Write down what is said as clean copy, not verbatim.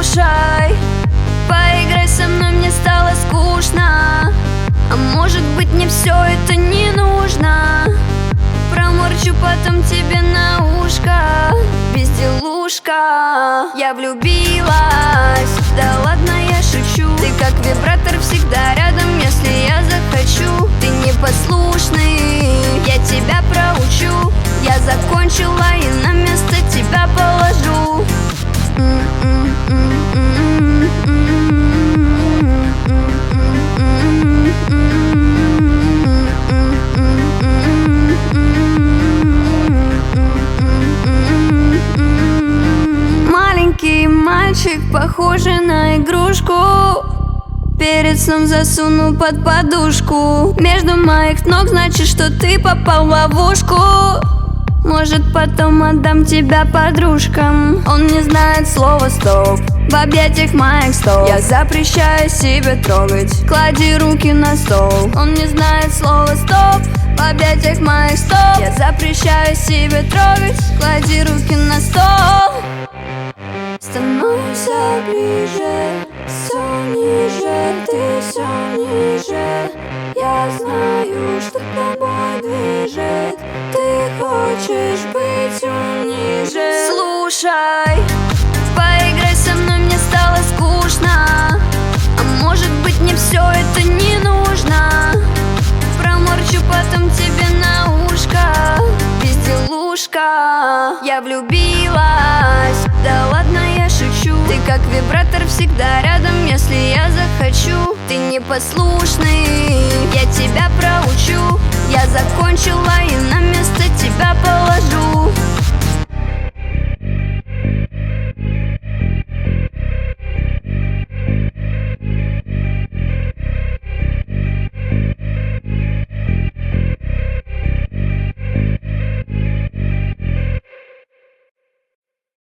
Слушай, поиграй со мной, мне стало скучно. А может быть, мне все это не нужно. Проморчу потом тебе на ушко, безделушка. Я влюбилась, да ладно, я шучу. Ты как вибратор, всегда рядом, если я захочу. Ты непослушный, я тебя проучу. Я закончила и на место тебя положу. Маленький мальчик, похожий на игрушку, перед сном засунул под подушку. Между моих ног, значит, что ты попал в ловушку. Может, потом отдам тебя подружкам. Он не знает слова стоп, в объятиях моих стоп. Я запрещаю себе трогать, клади руки на стол. Он не знает слова стоп, в объятиях моих стоп. Я запрещаю себе трогать, клади руки на стол. Становимся ближе, все ниже, ты все ниже. Я знаю, что тобой движет. Ты хочешь быть ниже. Слушай, поиграй со мной, мне стало скучно. А может быть, мне все это не нужно. Проморчу потом тебе на ушко, безделушка. Я влюбилась, да ладно, я шучу. Ты как вибратор, всегда рядом, если я захочу. Ты непослушный, я тебя проучу.